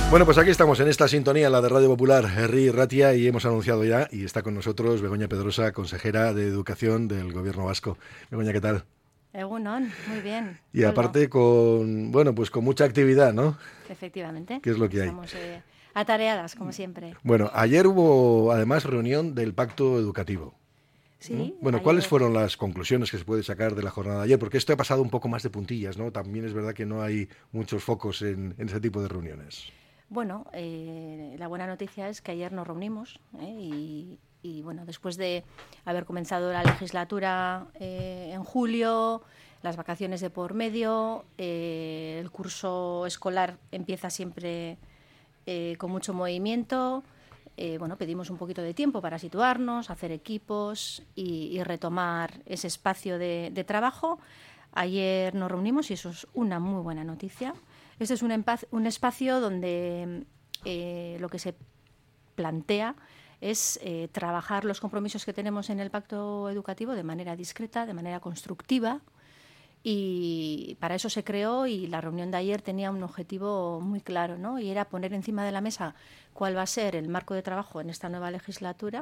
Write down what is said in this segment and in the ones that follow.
Bueno, pues aquí estamos en esta sintonía, la de Radio Popular, Herri Ratia, y hemos anunciado ya, y está con nosotros Begoña Pedrosa, consejera de Educación del Gobierno Vasco. Begoña, ¿qué tal? Egunon, muy bien. Y aparte con, bueno, pues con mucha actividad, ¿no? Efectivamente. ¿Qué es lo que hay? Estamos atareadas, como siempre. Bueno, ayer hubo además reunión del Pacto Educativo. Sí. ¿No? Bueno, ¿cuáles fueron las conclusiones que se puede sacar de la jornada de ayer? Porque esto ha pasado un poco más de puntillas, ¿no? También es verdad que no hay muchos focos en ese tipo de reuniones. Bueno, la buena noticia es que ayer nos reunimos y bueno, después de haber comenzado la legislatura en julio, las vacaciones de por medio, el curso escolar empieza siempre con mucho movimiento. Bueno, pedimos un poquito de tiempo para situarnos, hacer equipos y retomar ese espacio de trabajo. Ayer nos reunimos y eso es una muy buena noticia. Este es un espacio donde lo que se plantea es trabajar los compromisos que tenemos en el pacto educativo de manera discreta, de manera constructiva, y para eso se creó, y la reunión de ayer tenía un objetivo muy claro, ¿no? Y era poner encima de la mesa cuál va a ser el marco de trabajo en esta nueva legislatura.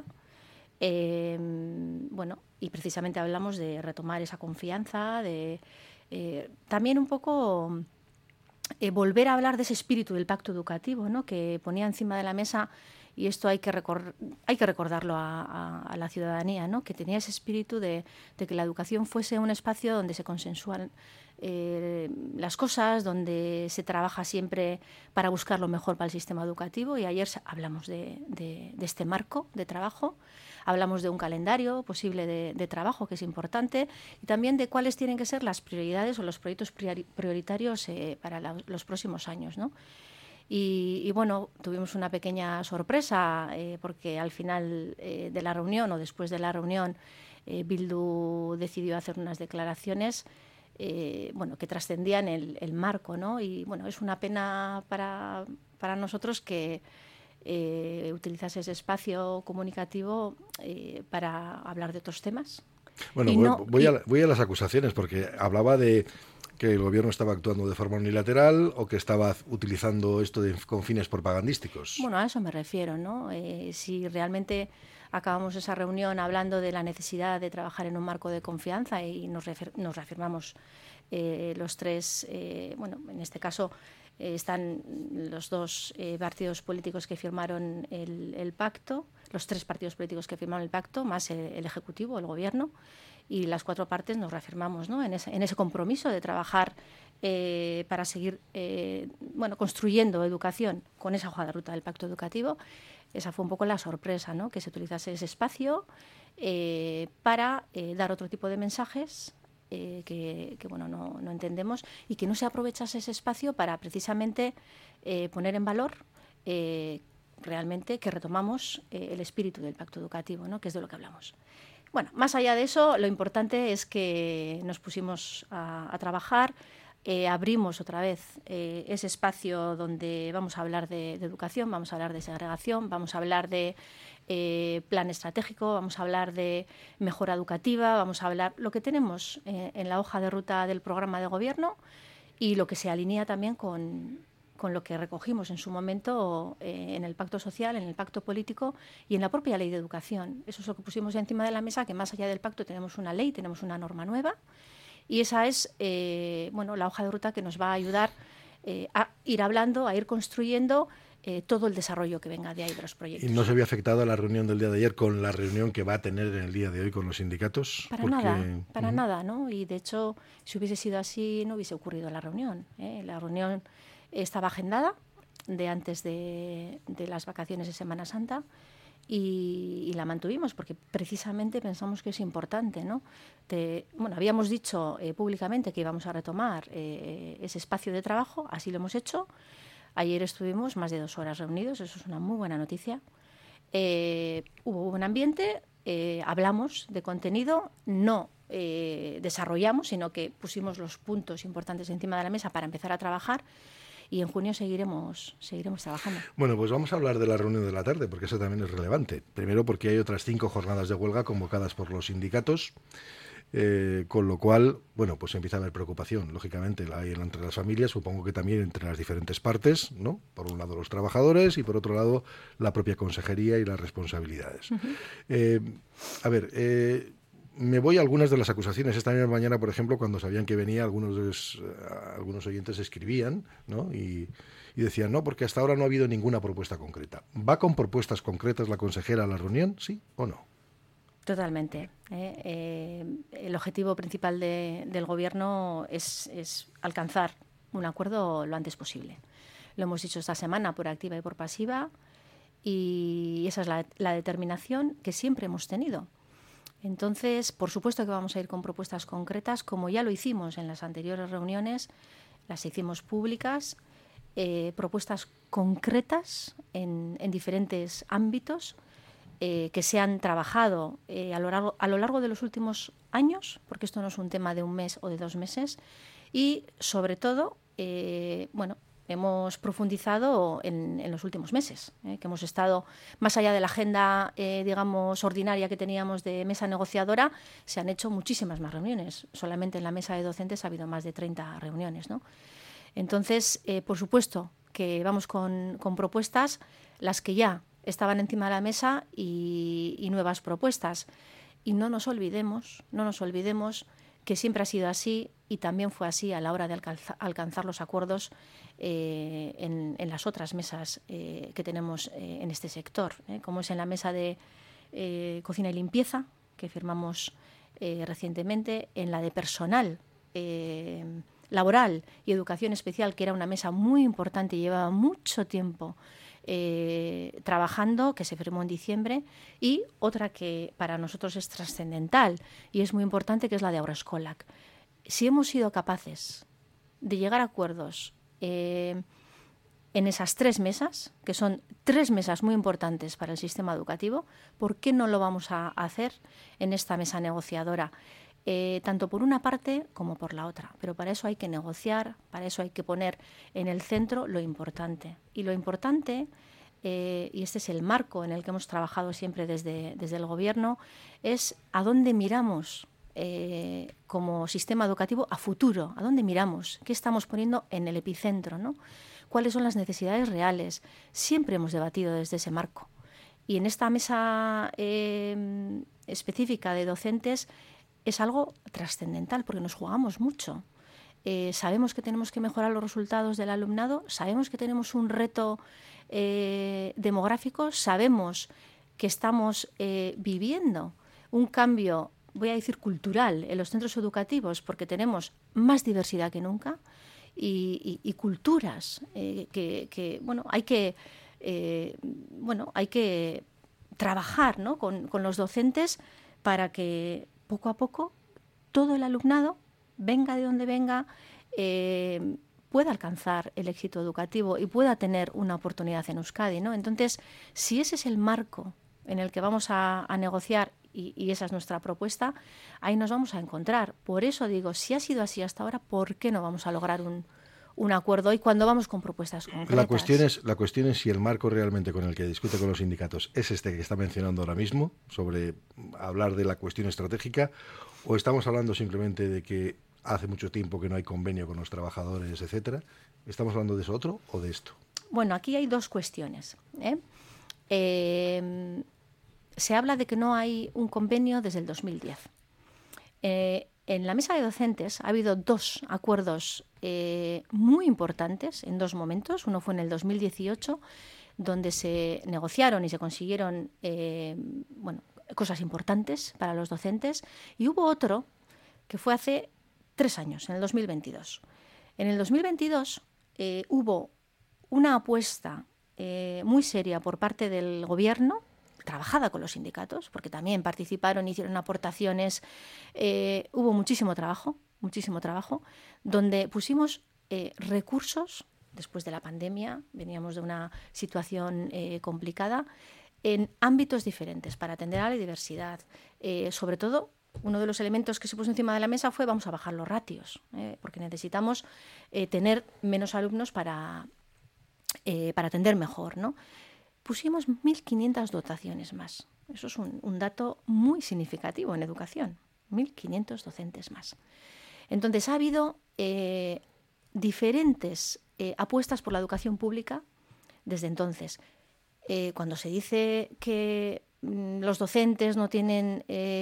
Bueno, y precisamente hablamos de retomar esa confianza, de también un poco volver a hablar de ese espíritu del pacto educativo, ¿no? Que ponía encima de la mesa, y esto hay que recordarlo a la ciudadanía, ¿no? Que tenía ese espíritu de que la educación fuese un espacio donde se consensúan las cosas, donde se trabaja siempre para buscar lo mejor para el sistema educativo. Y ayer hablamos de este marco de trabajo, hablamos de un calendario posible de trabajo que es importante, y también de cuáles tienen que ser las prioridades o los proyectos prioritarios para los próximos años, ¿no? Y bueno, tuvimos una pequeña sorpresa porque al final de la reunión o después de la reunión Bildu decidió hacer unas declaraciones bueno, que trascendían el marco, ¿no? Y bueno, es una pena para nosotros que utilizase ese espacio comunicativo para hablar de otros temas. Bueno, voy a las acusaciones, porque hablaba de que el gobierno estaba actuando de forma unilateral o que estaba utilizando esto con fines propagandísticos. Bueno, a eso me refiero, ¿no? Si realmente acabamos esa reunión hablando de la necesidad de trabajar en un marco de confianza y nos reafirmamos los tres, bueno, en este caso están los dos partidos políticos que firmaron el pacto, los tres partidos políticos que firmaron el pacto, más el Ejecutivo, el Gobierno, y las cuatro partes nos reafirmamos, ¿no? en ese compromiso de trabajar para seguir bueno, construyendo educación con esa hoja de ruta del pacto educativo. Esa fue un poco la sorpresa, ¿no? Que se utilizase ese espacio para dar otro tipo de mensajes que bueno, no entendemos, y que no se aprovechase ese espacio para precisamente poner en valor realmente que retomamos el espíritu del pacto educativo, ¿no? Que es de lo que hablamos. Bueno, más allá de eso, lo importante es que nos pusimos a trabajar, abrimos otra vez ese espacio donde vamos a hablar de educación, vamos a hablar de segregación, vamos a hablar de plan estratégico, vamos a hablar de mejora educativa, vamos a hablar lo que tenemos en la hoja de ruta del programa de gobierno y lo que se alinea también con lo que recogimos en su momento en el pacto social, en el pacto político y en la propia ley de educación. Eso es lo que pusimos encima de la mesa, que más allá del pacto tenemos una ley, tenemos una norma nueva, y esa es bueno, la hoja de ruta que nos va a ayudar a ir hablando, a ir construyendo todo el desarrollo que venga de ahí de los proyectos. ¿Y no se había afectado a la reunión del día de ayer con la reunión que va a tener en el día de hoy con los sindicatos? Para nada, ¿no? Y de hecho, si hubiese sido así, no hubiese ocurrido la reunión. La reunión estaba agendada de antes de las vacaciones de Semana Santa y la mantuvimos porque precisamente pensamos que es importante, ¿no? Bueno, habíamos dicho públicamente que íbamos a retomar ese espacio de trabajo, así lo hemos hecho. Ayer estuvimos más de 2 horas reunidos, eso es una muy buena noticia. Hubo buen ambiente, hablamos de contenido, no desarrollamos, sino que pusimos los puntos importantes encima de la mesa para empezar a trabajar. Y en junio seguiremos trabajando. Bueno, pues vamos a hablar de la reunión de la tarde, porque eso también es relevante. Primero porque hay otras 5 jornadas de huelga convocadas por los sindicatos. Con lo cual, bueno, pues empieza a haber preocupación, lógicamente, la hay entre las familias, supongo que también entre las diferentes partes, ¿no? Por un lado los trabajadores y por otro lado la propia consejería y las responsabilidades. A ver, me voy a algunas de las acusaciones. Esta misma mañana, por ejemplo, cuando sabían que venía, algunos oyentes escribían, ¿no? Y decían, no, porque hasta ahora no ha habido ninguna propuesta concreta. ¿Va con propuestas concretas la consejera a la reunión, sí o no? Totalmente. El objetivo principal del Gobierno es alcanzar un acuerdo lo antes posible. Lo hemos dicho esta semana por activa y por pasiva, y esa es la determinación que siempre hemos tenido. Entonces, por supuesto que vamos a ir con propuestas concretas, como ya lo hicimos en las anteriores reuniones, las hicimos públicas, propuestas concretas en diferentes ámbitos, que se han trabajado a lo largo de los últimos años, porque esto no es un tema de un mes o de 2 meses, y sobre todo, hemos profundizado en los últimos meses, que hemos estado más allá de la agenda, digamos, ordinaria que teníamos de mesa negociadora. Se han hecho muchísimas más reuniones. Solamente en la mesa de docentes ha habido más de 30 reuniones, ¿no? Entonces, por supuesto que vamos con propuestas, las que ya estaban encima de la mesa y nuevas propuestas. Y no nos olvidemos que siempre ha sido así, y también fue así a la hora de alcanzar los acuerdos en las otras mesas que tenemos en este sector, como es en la mesa de cocina y limpieza, que firmamos recientemente, en la de personal laboral y educación especial, que era una mesa muy importante y llevaba mucho tiempo trabajando, que se firmó en diciembre, y otra que para nosotros es trascendental y es muy importante, que es la de Haurreskolak. Si hemos sido capaces de llegar a acuerdos en esas 3 mesas, que son 3 mesas muy importantes para el sistema educativo, ¿por qué no lo vamos a hacer en esta mesa negociadora? Tanto por una parte como por la otra. Pero para eso hay que negociar, para eso hay que poner en el centro lo importante. Y lo importante, y este es el marco en el que hemos trabajado siempre desde el Gobierno, es a dónde miramos como sistema educativo a futuro, a dónde miramos, qué estamos poniendo en el epicentro, ¿no? Cuáles son las necesidades reales. Siempre hemos debatido desde ese marco. Y en esta mesa específica de docentes es algo trascendental, porque nos jugamos mucho. Sabemos que tenemos que mejorar los resultados del alumnado, sabemos que tenemos un reto demográfico, sabemos que estamos viviendo un cambio, voy a decir, cultural en los centros educativos, porque tenemos más diversidad que nunca y culturas que hay que trabajar, ¿no?, con los docentes para que poco a poco todo el alumnado, venga de donde venga, pueda alcanzar el éxito educativo y pueda tener una oportunidad en Euskadi, ¿no? Entonces, si ese es el marco en el que vamos a negociar, y esa es nuestra propuesta, ahí nos vamos a encontrar. Por eso digo, si ha sido así hasta ahora, ¿por qué no vamos a lograr un acuerdo hoy cuando vamos con propuestas concretas? La cuestión es si el marco realmente con el que discute con los sindicatos es este que está mencionando ahora mismo, sobre hablar de la cuestión estratégica, o estamos hablando simplemente de que hace mucho tiempo que no hay convenio con los trabajadores, etcétera. ¿Estamos hablando de eso otro o de esto? Bueno, aquí hay 2 cuestiones. Se habla de que no hay un convenio desde el 2010. En la mesa de docentes ha habido 2 acuerdos muy importantes en 2 momentos. Uno fue en el 2018, donde se negociaron y se consiguieron cosas importantes para los docentes, y hubo otro que fue hace 3 años, en el 2022. En el 2022 hubo una apuesta muy seria por parte del Gobierno, trabajada con los sindicatos, porque también participaron, hicieron aportaciones, hubo muchísimo trabajo, donde pusimos recursos. Después de la pandemia, veníamos de una situación complicada, en ámbitos diferentes para atender a la diversidad. Sobre todo, uno de los elementos que se puso encima de la mesa fue: vamos a bajar los ratios, porque necesitamos tener menos alumnos para atender mejor, ¿no? Pusimos 1.500 dotaciones más. Eso es un dato muy significativo en educación. 1.500 docentes más. Entonces, ha habido diferentes apuestas por la educación pública desde entonces. Cuando se dice que los docentes no tienen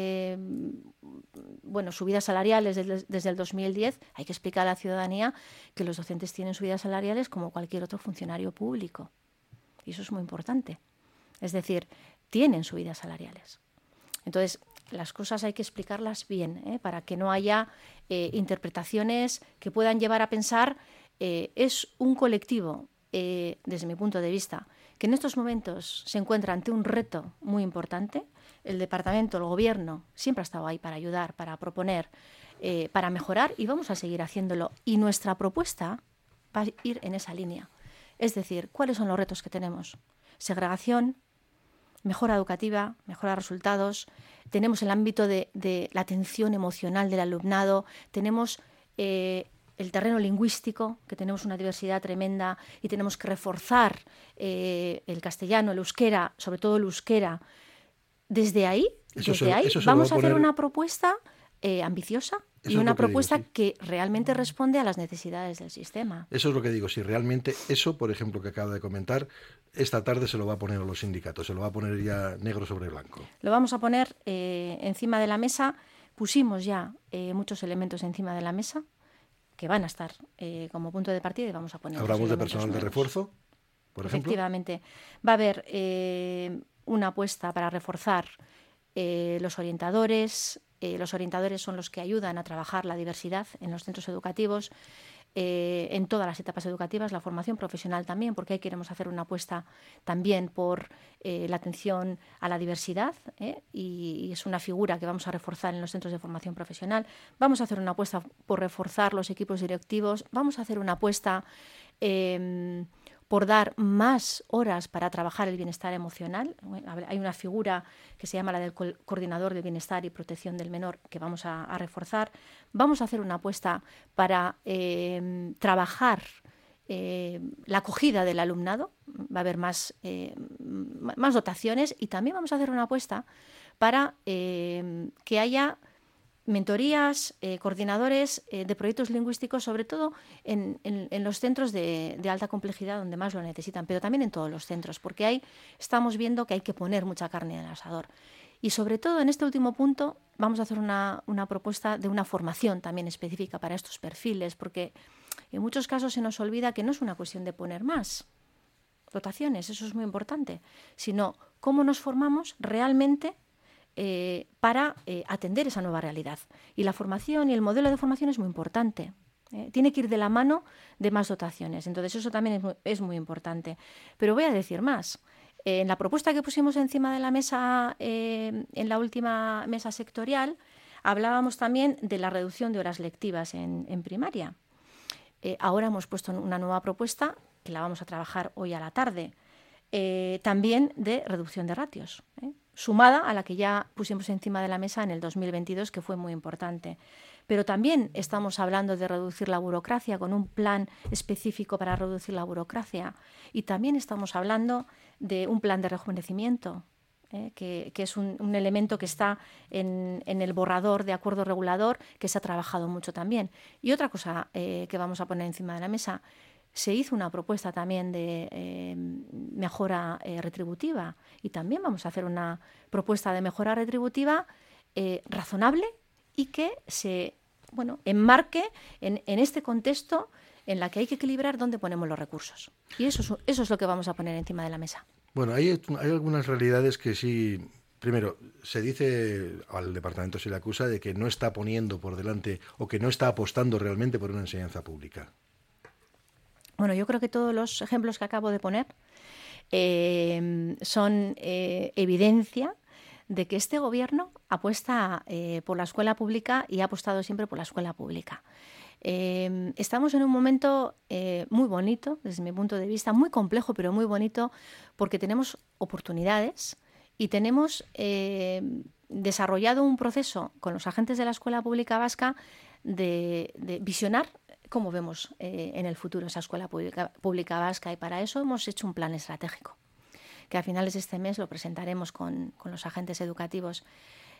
subidas salariales desde el 2010, hay que explicar a la ciudadanía que los docentes tienen subidas salariales como cualquier otro funcionario público. Y eso es muy importante. Es decir, tienen subidas salariales. Entonces, las cosas hay que explicarlas bien, para que no haya interpretaciones que puedan llevar a pensar es un colectivo, desde mi punto de vista, que en estos momentos se encuentra ante un reto muy importante. El departamento, el gobierno, siempre ha estado ahí para ayudar, para proponer, para mejorar, y vamos a seguir haciéndolo. Y nuestra propuesta va a ir en esa línea. Es decir, ¿cuáles son los retos que tenemos? Segregación, mejora educativa, mejora de resultados. Tenemos el ámbito de la atención emocional del alumnado. Tenemos el terreno lingüístico, que tenemos una diversidad tremenda y tenemos que reforzar el castellano, el euskera, sobre todo el euskera. Desde ahí vamos a hacer una propuesta ambiciosa y una propuesta que realmente responde a las necesidades del sistema. Eso es lo que digo, si realmente eso, por ejemplo, que acaba de comentar, esta tarde se lo va a poner a los sindicatos, se lo va a poner ya negro sobre blanco. Lo vamos a poner encima de la mesa. Pusimos ya muchos elementos encima de la mesa que van a estar como punto de partida y vamos a poner. ¿Hablamos de personal de refuerzo, por ejemplo? Efectivamente. Va a haber una apuesta para reforzar los orientadores. Los orientadores son los que ayudan a trabajar la diversidad en los centros educativos, en todas las etapas educativas, la formación profesional también, porque ahí queremos hacer una apuesta también por la atención a la diversidad, y es una figura que vamos a reforzar en los centros de formación profesional. Vamos a hacer una apuesta por reforzar los equipos directivos, vamos a hacer una apuesta por dar más horas para trabajar el bienestar emocional. Hay una figura que se llama la del coordinador de bienestar y protección del menor que vamos a reforzar. Vamos a hacer una apuesta para trabajar la acogida del alumnado. Va a haber más dotaciones, y también vamos a hacer una apuesta para que haya mentorías, coordinadores de proyectos lingüísticos, sobre todo en los centros de alta complejidad donde más lo necesitan, pero también en todos los centros, porque ahí estamos viendo que hay que poner mucha carne en el asador. Y sobre todo en este último punto vamos a hacer una propuesta de una formación también específica para estos perfiles, porque en muchos casos se nos olvida que no es una cuestión de poner más dotaciones, eso es muy importante, sino cómo nos formamos realmente para atender esa nueva realidad. Y la formación y el modelo de formación es muy importante. Tiene que ir de la mano de más dotaciones. Entonces eso también es muy importante. Pero voy a decir más. En la propuesta que pusimos encima de la mesa, en la última mesa sectorial, hablábamos también de la reducción de horas lectivas en primaria. Ahora hemos puesto una nueva propuesta, que la vamos a trabajar hoy a la tarde, también de reducción de ratios, sumada a la que ya pusimos encima de la mesa en el 2022, que fue muy importante. Pero también estamos hablando de reducir la burocracia con un plan específico para reducir la burocracia. Y también estamos hablando de un plan de rejuvenecimiento, que es un elemento que está en el borrador de acuerdo regulador, que se ha trabajado mucho también. Y otra cosa que vamos a poner encima de la mesa: se hizo una propuesta también de mejora retributiva, y también vamos a hacer una propuesta de mejora retributiva razonable y que se enmarque en este contexto en la que hay que equilibrar dónde ponemos los recursos. Y eso es lo que vamos a poner encima de la mesa. Bueno, hay algunas realidades que sí. Primero, se dice, al departamento se le acusa de que no está poniendo por delante o que no está apostando realmente por una enseñanza pública. Bueno, yo creo que todos los ejemplos que acabo de poner son evidencia de que este gobierno apuesta por la escuela pública y ha apostado siempre por la escuela pública. Estamos en un momento muy bonito, desde mi punto de vista, muy complejo, pero muy bonito, porque tenemos oportunidades y tenemos desarrollado un proceso con los agentes de la escuela pública vasca de visionar cómo vemos en el futuro esa escuela pública vasca, y para eso hemos hecho un plan estratégico, que a finales de este mes lo presentaremos con los agentes educativos.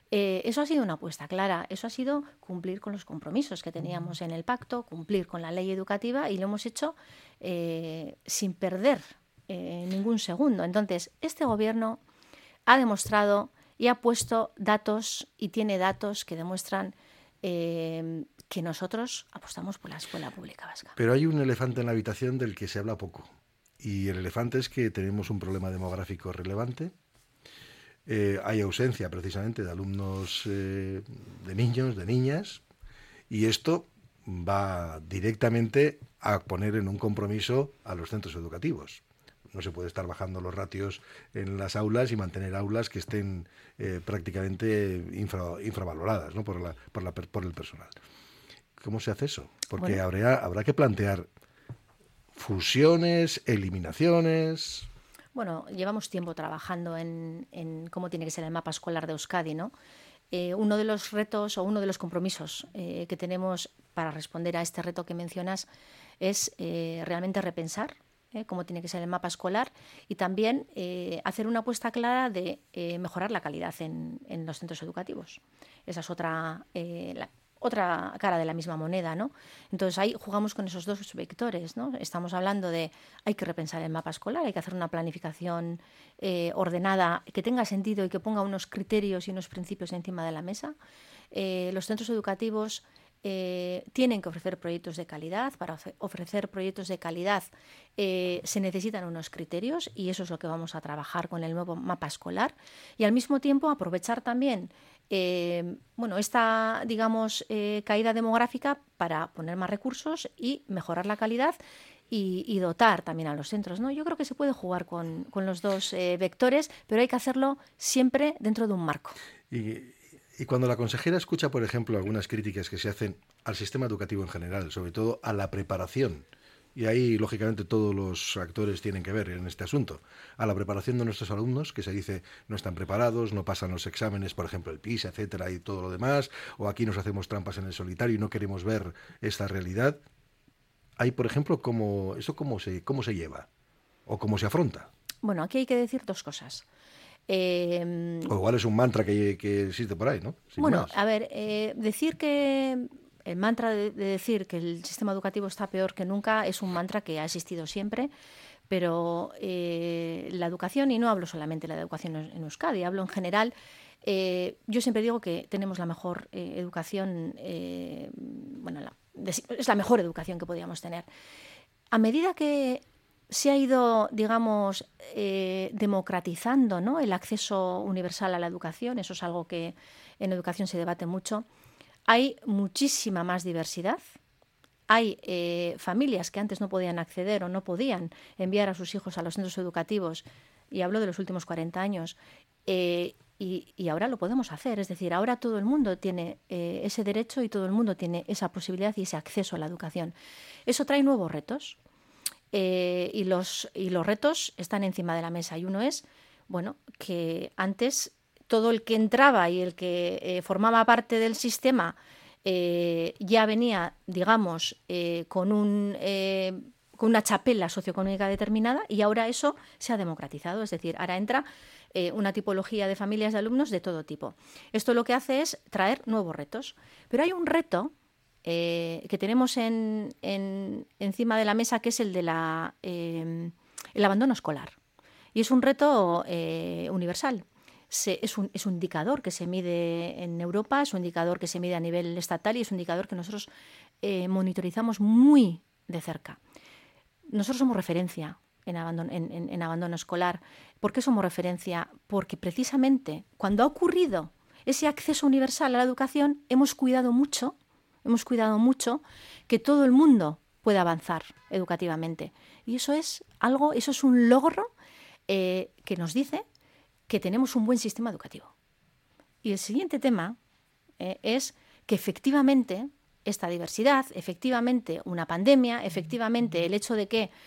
Eso ha sido una apuesta clara, eso ha sido cumplir con los compromisos que teníamos en el pacto, cumplir con la ley educativa, y lo hemos hecho sin perder ningún segundo. Entonces, este gobierno ha demostrado y ha puesto datos y tiene datos que demuestran que nosotros apostamos por la escuela pública vasca. Pero hay un elefante en la habitación del que se habla poco. Y el elefante es que tenemos un problema demográfico relevante. Hay ausencia precisamente de alumnos, de niños, de niñas. Y esto va directamente a poner en un compromiso a los centros educativos. No se puede estar bajando los ratios en las aulas y mantener aulas que estén prácticamente infravaloradas, ¿no? por el personal. ¿Cómo se hace eso? Porque habrá que plantear fusiones, eliminaciones. Bueno, llevamos tiempo trabajando en cómo tiene que ser el mapa escolar de Euskadi, ¿no? Uno de los retos o uno de los compromisos que tenemos para responder a este reto que mencionas es realmente repensar cómo tiene que ser el mapa escolar y también hacer una apuesta clara de mejorar la calidad en los centros educativos. Esa es otra cara de la misma moneda, ¿no? Entonces ahí jugamos con esos dos vectores, ¿no? Estamos hablando de hay que repensar el mapa escolar, hay que hacer una planificación ordenada que tenga sentido y que ponga unos criterios y unos principios encima de la mesa. Los centros educativos tienen que ofrecer proyectos de calidad. Para ofrecer proyectos de calidad se necesitan unos criterios y eso es lo que vamos a trabajar con el nuevo mapa escolar y al mismo tiempo aprovechar también esta, digamos, caída demográfica para poner más recursos y mejorar la calidad y dotar también a los centros, ¿no? Yo creo que se puede jugar con los dos vectores, pero hay que hacerlo siempre dentro de un marco. Y cuando la consejera escucha, por ejemplo, algunas críticas que se hacen al sistema educativo en general, sobre todo a la preparación, y ahí, lógicamente, todos los actores tienen que ver en este asunto, a la preparación de nuestros alumnos, que se dice no están preparados, no pasan los exámenes, por ejemplo, el PISA, etcétera, y todo lo demás, o aquí nos hacemos trampas en el solitario y no queremos ver esta realidad. Ahí, por ejemplo, ¿cómo se lleva? ¿O cómo se afronta? Bueno, aquí hay que decir dos cosas. O igual es un mantra que existe por ahí, ¿no? Sin más. A ver, decir que el mantra de decir que el sistema educativo está peor que nunca es un mantra que ha existido siempre, pero la educación, y no hablo solamente de la educación en Euskadi, hablo en general, yo siempre digo que tenemos la mejor educación, es la mejor educación que podíamos tener. A medida que se ha ido, digamos, democratizando, ¿no?, el acceso universal a la educación, eso es algo que en educación se debate mucho. Hay muchísima más diversidad. Hay familias que antes no podían acceder o no podían enviar a sus hijos a los centros educativos, y hablo de los últimos 40 años, y ahora lo podemos hacer. Es decir, ahora todo el mundo tiene ese derecho y todo el mundo tiene esa posibilidad y ese acceso a la educación. Eso trae nuevos retos. Y los retos están encima de la mesa. Y uno es, que antes todo el que entraba y el que formaba parte del sistema ya venía, digamos, con una chapela socioeconómica determinada, y ahora eso se ha democratizado. Es decir, ahora entra una tipología de familias de alumnos de todo tipo. Esto lo que hace es traer nuevos retos. Pero hay un reto que tenemos encima de la mesa, que es el de el abandono escolar. Y es un reto universal. Es un indicador que se mide en Europa, es un indicador que se mide a nivel estatal y es un indicador que nosotros monitorizamos muy de cerca. Nosotros somos referencia en abandono escolar. ¿Por qué somos referencia? Porque precisamente cuando ha ocurrido ese acceso universal a la educación, hemos cuidado mucho que todo el mundo pueda avanzar educativamente. Y eso es un logro que nos dice que tenemos un buen sistema educativo. Y el siguiente tema es que efectivamente esta diversidad, efectivamente una pandemia, efectivamente el hecho de que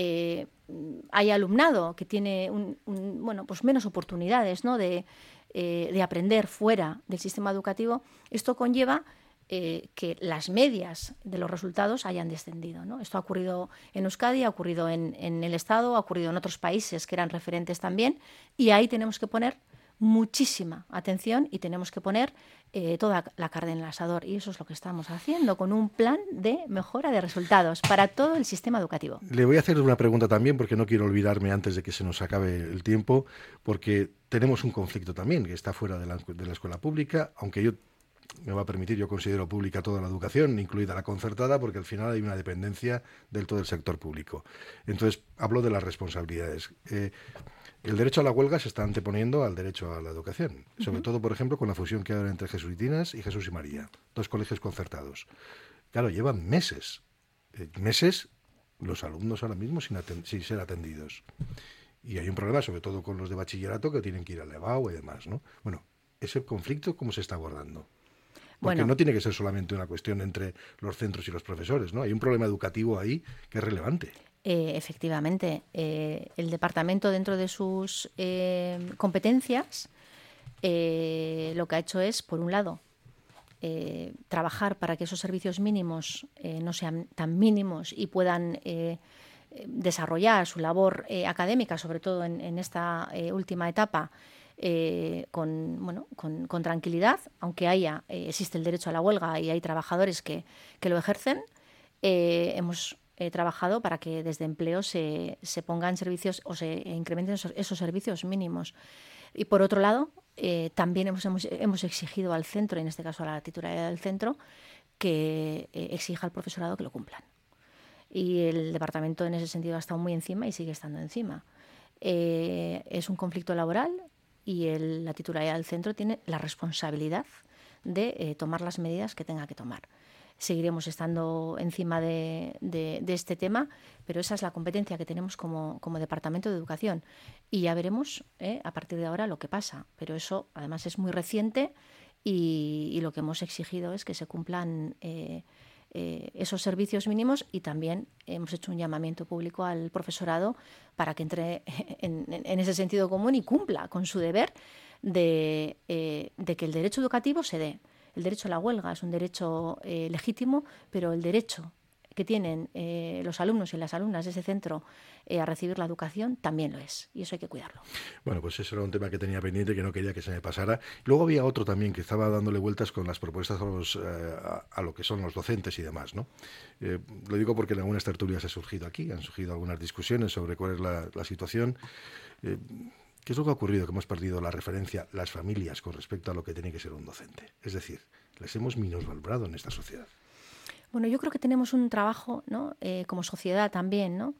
hay alumnado que tiene menos oportunidades, ¿no?, de aprender fuera del sistema educativo, esto conlleva que las medias de los resultados hayan descendido, ¿no? Esto ha ocurrido en Euskadi, ha ocurrido en el Estado, ha ocurrido en otros países que eran referentes también, y ahí tenemos que poner muchísima atención y tenemos que poner toda la carne en el asador. Y eso es lo que estamos haciendo con un plan de mejora de resultados para todo el sistema educativo. Le voy a hacer una pregunta también, porque no quiero olvidarme antes de que se nos acabe el tiempo, porque tenemos un conflicto también que está fuera de la escuela pública, aunque me va a permitir, yo considero pública toda la educación, incluida la concertada, porque al final hay una dependencia del todo el sector público. Entonces, hablo de las responsabilidades. El derecho a la huelga se está anteponiendo al derecho a la educación, sobre todo, por ejemplo, con la fusión que hay ahora entre Jesuitinas y Jesús y María, 2 colegios concertados. Claro, llevan meses los alumnos ahora mismo sin ser atendidos. Y hay un problema, sobre todo con los de bachillerato, que tienen que ir al EBAU y demás, ¿no? Bueno, ese conflicto, ¿cómo se está abordando? Porque no tiene que ser solamente una cuestión entre los centros y los profesores, ¿no? Hay un problema educativo ahí que es relevante. Efectivamente, el departamento, dentro de sus competencias, lo que ha hecho es, por un lado, trabajar para que esos servicios mínimos no sean tan mínimos y puedan desarrollar su labor académica, sobre todo en esta última etapa, con tranquilidad, aunque existe el derecho a la huelga y hay trabajadores que lo ejercen. Hemos trabajado para que desde empleo se pongan servicios o se incrementen esos servicios mínimos. Y por otro lado, también hemos exigido al centro, en este caso a la titularidad del centro, que exija al profesorado que lo cumplan. Y el departamento en ese sentido ha estado muy encima y sigue estando encima. Es un conflicto laboral y la titularidad del centro tiene la responsabilidad de tomar las medidas que tenga que tomar. Seguiremos estando encima de este tema, pero esa es la competencia que tenemos como Departamento de Educación. Y ya veremos a partir de ahora lo que pasa. Pero eso, además, es muy reciente y lo que hemos exigido es que se cumplan esos servicios mínimos, y también hemos hecho un llamamiento público al profesorado para que entre en ese sentido común y cumpla con su deber de que el derecho educativo se dé. El derecho a la huelga es un derecho legítimo, pero el derecho que tienen los alumnos y las alumnas de ese centro a recibir la educación también lo es, y eso hay que cuidarlo. Bueno, pues eso era un tema que tenía pendiente, que no quería que se me pasara. Luego había otro también que estaba dándole vueltas con las propuestas a lo que son los docentes y demás, ¿no? Lo digo porque en algunas tertulias han surgido algunas discusiones sobre cuál es la situación. ¿Qué es lo que ha ocurrido? Que hemos perdido la referencia, las familias, con respecto a lo que tiene que ser un docente. Es decir, les hemos minusvalorado en esta sociedad. Bueno, yo creo que tenemos un trabajo, ¿no? Como sociedad también, ¿no?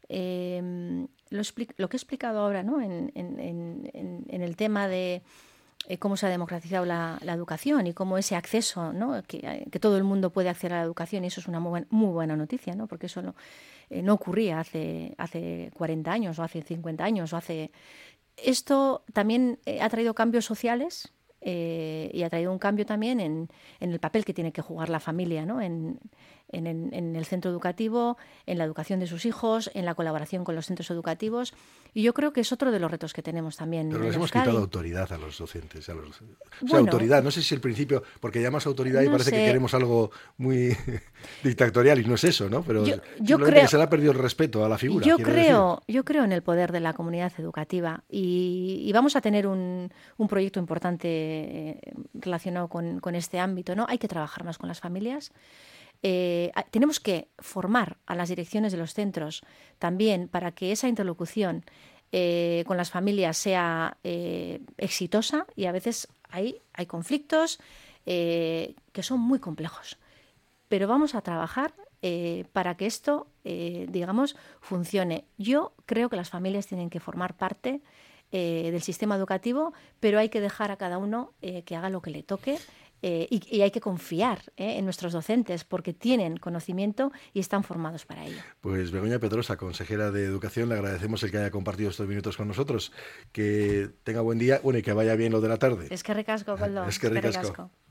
Lo que he explicado ahora, ¿no? en el tema de cómo se ha democratizado la educación y cómo ese acceso, ¿no? que todo el mundo puede acceder a la educación, y eso es una muy buena noticia, ¿no? Porque eso no ocurría hace 40 años o hace 50 años. Esto también ha traído cambios sociales. Y ha traído un cambio también en el papel que tiene que jugar la familia, ¿no? En el centro educativo, en la educación de sus hijos, en la colaboración con los centros educativos. Y yo creo que es otro de los retos que tenemos también. Pero les hemos quitado autoridad a los docentes. Autoridad, no sé si el principio, porque llamas autoridad y parece que queremos algo muy dictatorial, y no es eso, ¿no? Pero yo creo que se le ha perdido el respeto a la figura. Yo creo en el poder de la comunidad educativa, y vamos a tener un proyecto importante relacionado con este ámbito, ¿no? Hay que trabajar más con las familias. Tenemos que formar a las direcciones de los centros también para que esa interlocución con las familias sea exitosa, y a veces hay conflictos que son muy complejos. Pero vamos a trabajar para que esto, funcione. Yo creo que las familias tienen que formar parte del sistema educativo, pero hay que dejar a cada uno que haga lo que le toque, y hay que confiar en nuestros docentes, porque tienen conocimiento y están formados para ello. Pues Begoña Pedrosa, consejera de Educación, le agradecemos el que haya compartido estos minutos con nosotros. Que tenga buen día, y que vaya bien lo de la tarde. Es que ricasco, Coldo. Es que ricasco.